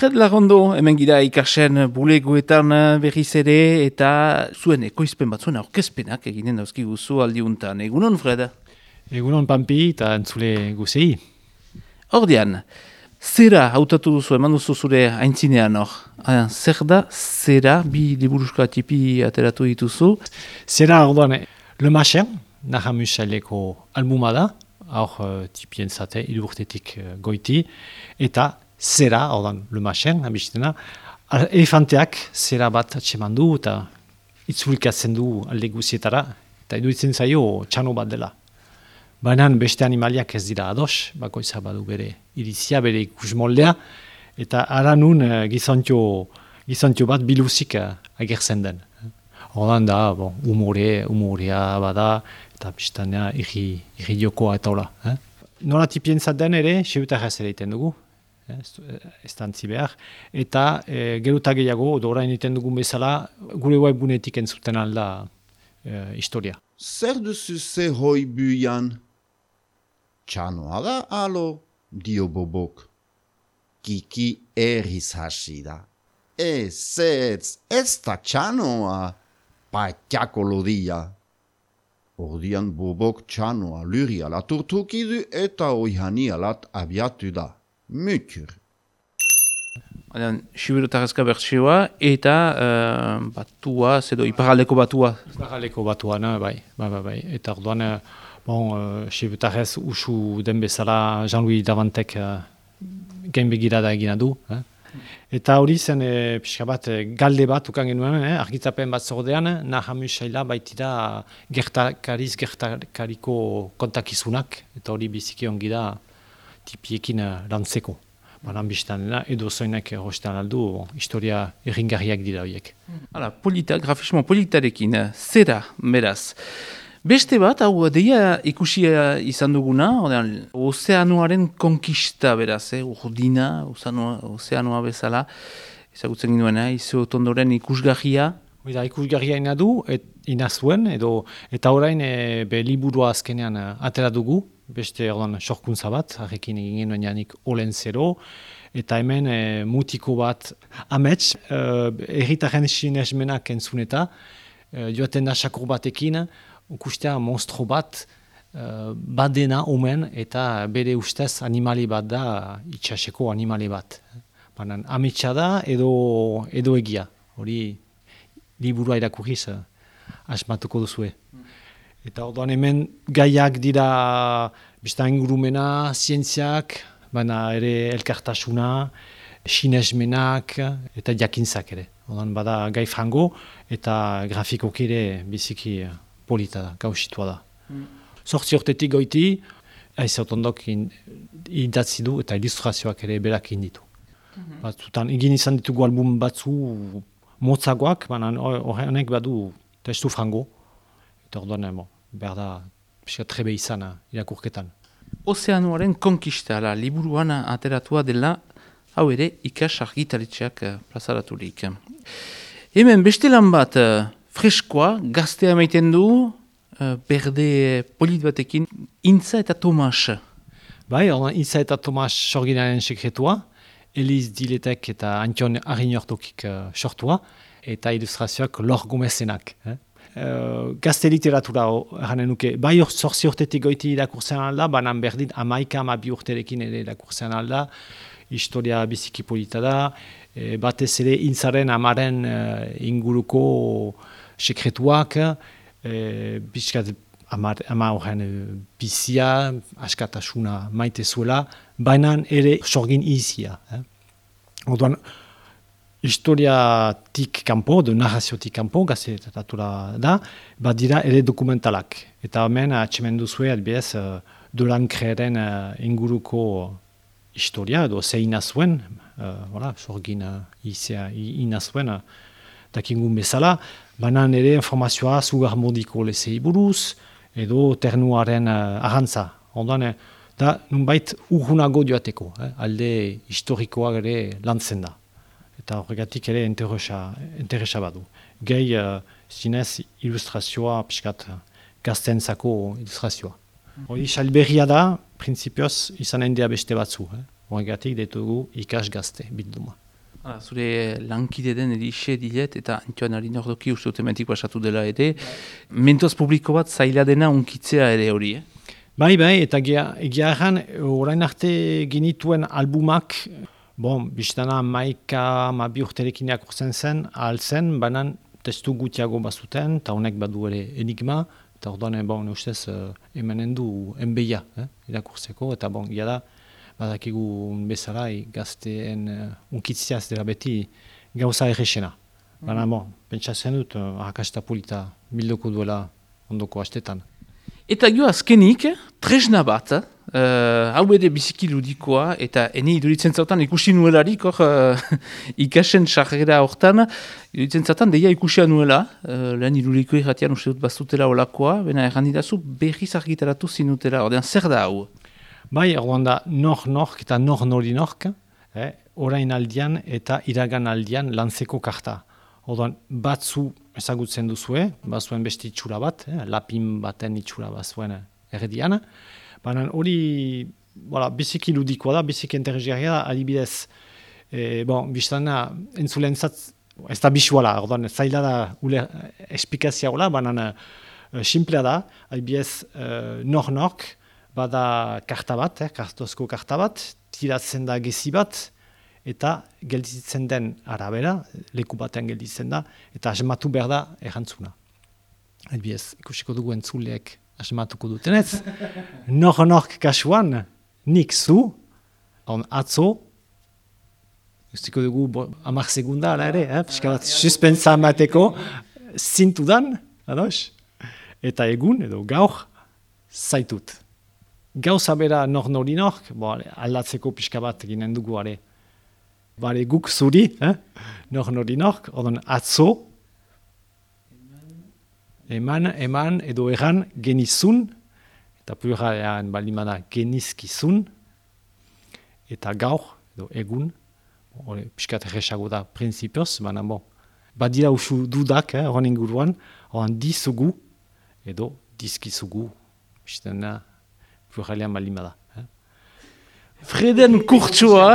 Fred Larondo, hemen gira ikasen bulegoetan berriz ere, eta zuen ekoizpen batzuen aurkezpenak eginen dauzkiguzu aldiuntan. Egunon, Fred? Egunon, Pampi, eta entzule guzei. Ordean, zera hautatu duzu, eman duzu zure aintzinean hor. Zer da, zera, bi liburuska tipi ateratu dituzu. Zera, orduan, Le Machin, Nahamus Saileko albuma da, hor tipien zate, idurtetik goiti, eta zera, orduan, Le Machin, abistena, elefanteak zera bat atseman du, eta itzulikatzen du alde guzietara, eta iduritzen zaio txano bat dela. Baina beste animaliak ez dira ados, bakoitza badu bere irizia, bere ikusmoldea, eta ara nun gizontio bat biluzik agertzen den. Hordan da, umorea bada, eta biztanea irri jokoa eta hola. Nola tipien zaten ere, seutarraz ere iten dugu, ez dantzi behar, eta geruta gehiago, orain iten dugun bezala, gure webgunetik entzuten alda historia. Zer duzu ze hoi buian? Txanoa da, alo, dio Bobok. Kiki erriz hasi da. Ez da txanoa, patiako lodia. Ordian Bobok txanoa luri alat urtukidu eta oihani alat abiatu da. Mutur. Siberutarrezka bertsioa eta batua, zedo iparaldeko batua. Iparaldeko batua, bai. Eta orduan, Siberutarrez usu den bezala Jean-Louis Davantek gain begirada egina du. Eta hori zen pixka bat galde bat ukan genuen, argitapen bat zordean, Nahamus Saila baitira gertakariko kontakizunak, eta hori biziki ongi da tipiekin lantzeko. Banan biztanena, edo zoinak erostan aldu, historia erringarriak dira horiek. Grafismo politarekin, zera, beraz. Beste bat, hau deia ikusia izan duguna, ozeanoaren konkista beraz, urdina, ozeanoa bezala, ezagutzen ginoena, izotondoren ikusgarria. Ikusgarria ina du, ina zuen, eta orain be liburua azkenean atera dugu, beste ordan sorkuntza bat, harrekin egin genuen janik olen zero, eta hemen mutiko bat amets, erritaren sinesmenak entzuneta, joaten da sakur batekin, ukustea monstro bat badena omen eta bere ustez animali bat da itxaseko animali bat. Baina ametsa da edo egia. Hori liburua irakurriz asmatuko duzue. Eta orduan hemen gaiak dira biztan ingurumena, zientziak, baina ere elkartasuna, sinesmenak eta jakintzak ere. Orduan bada gai frango eta grafikoki ere biziki polita da, gauzitua da. Zortzi hortetik goiti, aizotondok idatzi du eta ilustrazioak ere berak inditu. Batzutan, egin izan ditugu album batzu motzagoak, baina horrenek badu testu frango. Eta orduan, behar da, trebe izan irakurketan. Ozeanoaren konkista, liburuan ateratua dela, hau ere ikas argitaletxeak plazaraturik. Hemen beste lan bat, freskoa, gaztea maiten du, berde polit batekin, Intza eta Tomas. Bai, Intza eta Tomas sorginaren sekretua, Eliz Diletek eta Antion Arinortokik sortua, eta ilustrazioak Lor Gomezenak. Gazte literatura eranen nuke, bai zorzi urtetik goiti irakurtzen alda, banan berdin 11-12 urterekin ere irakurtzen alda, historia biziki polita da, batez ere Intzaren amaren inguruko sekretuak, bizkat ama horren bizia, askatasuna maite zuela, baina ere sorgin izia. Orduan, historiatik kanpo, narraziotik kanpo, gaztetatatura da, bat dira ere dokumentalak. Eta hemen atsemen duzue, adibidez, Delancreren inguruko historia, edo zein azuen, sorgin izia inazuen, dakingun bezala, baina ere informazioa zugar modiko lezei buruz, edo ternuaren arrantza. Ondan, da nunbait urgunago joateko, alde historikoa ere lantzen da. Eta horregatik ere interesa badu. Gehi zinez ilustrazioa, piskat gaztentzako ilustrazioa. Hori salberria da, prinsipioz izan endea beste batzu. Horregatik ditugu ikas gazte bilduma. Zure lankide den erixe dilet eta Antoine Arinordoki uste dut hementik pasatu dela ere. Mentoz publiko bat zaila dena unkitzea ere hori, Bai, eta egia erran, orain arte genituen albumak, biztana mabi urterekin jakurtzen zen, altzen, banan testu gutiago bazuten, eta honek badu ere enigma, eta orduan, ustez, emanen du enbeia, irakurtzeko, eta ia da, badakigu bezala, gazteen unkitziaz dela beti gauza errexena. Baina, pentsatzen dut, arrakasta polita bildoko duela ondoko astetan. Eta jo azkenik, tresna bat, hau ere biziki ludikoa, eta ene iduritzen zautan ikusi nuelarik, ikasen sarrera hortan, iduritzen zautan deia ikusia nuela, lehen iduriko irratian uste dut bazutela olakoa, bena errandidazu berriz argitaratu zinutela, ordean zer da hau? Bai, orduan da nork eta nori nork, orain aldian eta iragan aldian lantzeko karta. Orduan, batzu ezagutzen duzue, bazuen beste itxura bat, lapin baten itxura bazuen erdian. Baina hori biziki ludikoa da, biziki interesgarria da, adibidez, biztana entzulentzat, ez da bisuala, orduan, zaila da esplikazia hola, baina simplea da, adibidez, nork, bada karta bat, kartozko karta bat, tiratzen da gezi bat, eta gelditzen den arabera, leku batean gelditzen da, eta asmatu behar da errantzuna. Adibidez, ikusiko dugu entzuleek asmatuko dutenez. Nork kasuan, nik zu, atzo, ikusiko dugu 10 segunda, ala ere, piskabat suspensa amateko, zintudan, ados? Eta egun, edo gaur, zaitut. Gauza bera nori nork, aldatzeko pixka bat ginen dugu are. Bare guk zuri, nori nork, ordan atzo, eman edo erran genizun, eta pluralean balimada genizkizun, eta gaur, edo egun, pixkat erresago da prinsipioz, baina badira usu dudak, horren inguruan, horren dizugu, edo dizkizugu, pluralean balimada. Freden kurtsua,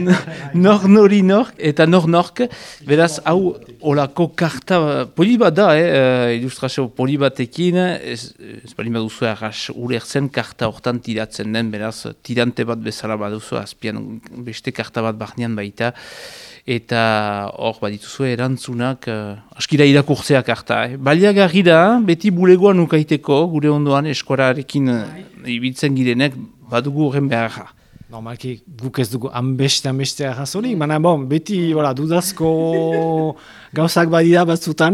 nori nork, eta nork, beraz, hau olako karta polibat da, ilustrazio polibatekin, ez balin baduzu arras ulertzen karta hortan tiratzen den, beraz, tirante bat bezala baduzu, azpian beste karta bat barnean baita, eta hor badituzu erantzunak, askira irakurtzea karta. Baliagarri da, beti bulegoan ukaiteko, gure ondoan eskuararekin ibiltzen girenek, badugu horren beharra. Normalki guk ez dugu hanbeste arrazonik, baina beti dudazko gauzak badira batzutan,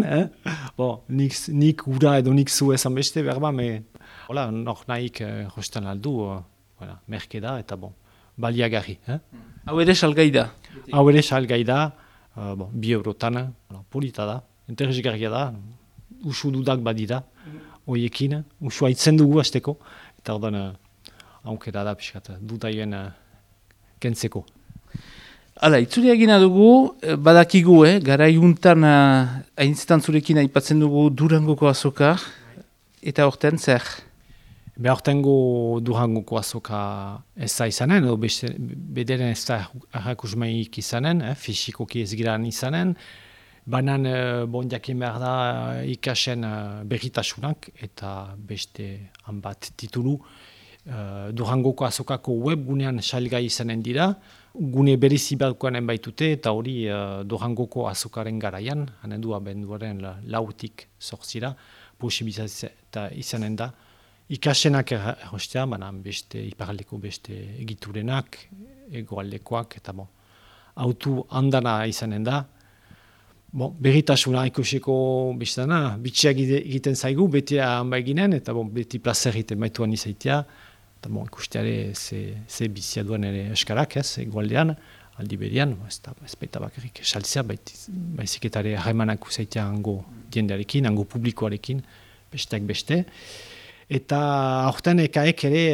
nik ura edo nik zu ez hanbeste behar nok nahik jostan aldu, merke da eta baliagarri. Hau ere salgai da? Hau ere salgai da, 2 eurotan, polita da, interesgarria da, usu dudak badira, hoiekin, usua itzen dugu azteko, eta ordan aukera da pixkat, dutaien kentzeko. Hala, itzuri egina dugu, badakigu, gara juntan hainzetan zurekin aipatzen dugu Durangoko azoka, eta horten zer? Hortengo Durangoko azoka ez da izanen, edo bederen ez da arrakusmeik izanen, fisikoki ez giran izanen, banan jakin behar da ikasen berritasunak, eta beste hanbat titulu, Durangoko azokako webgunean salgai izanen dira, gune berezi batkoanen baitute, eta hori Durangoko azokaren garaian, hanen du abenduaren 4-tik 8 posibilitatea izanen da. Ikasenak errostea, beste iparaldeko beste egiturenak, egoaldekoak, eta autu handana izanen da. Berritasuna ikusiko biztana, bitxiak egiten zaigu, beti hanba eginen, eta beti plazer egiten baituan izaitea, eta ikusteare ze bizia duen ere eskarak, egualdean, aldi berian, ez baita bakarrik saltzea, baiziketare harremanak uzaitea hango diendearekin, hango publikoarekin, besteak beste. Eta aurten ekaek ere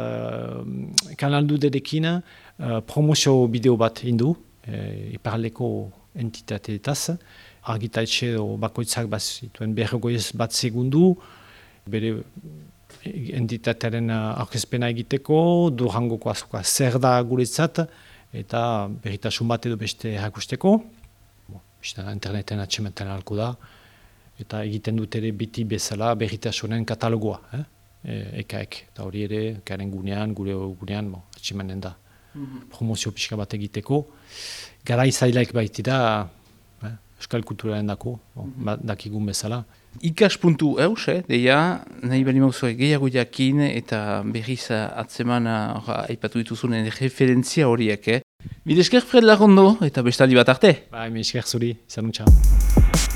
kanalduderekin promozio bideo bat indu, iparaldeko entitateetaz, argitaletxe bakoitzak bazituen 1 segundu, bere entitatearen aurkezpena egiteko, Durangoko azoka zer da guretzat, eta berritasun bat edo beste jakusteko, interneten atxemeten alko da, eta egiten dut ere biti bezala berritasunen katalogoa, ekaek, eta hori ere, karen gunean, gure gunean, atxemenen da. Promozio pixka bat egiteko, gara izailaik baitira, euskal kulturaren dako, dakigun bezala. Ikas.eus, deia, nahi bali mauzue gehiago jakin eta berriz atzeman aipatu dituzunen referentzia horiek. Bide esker Fred Larrondo eta bestali bat arte. Bai, esker zuri, izan utxa.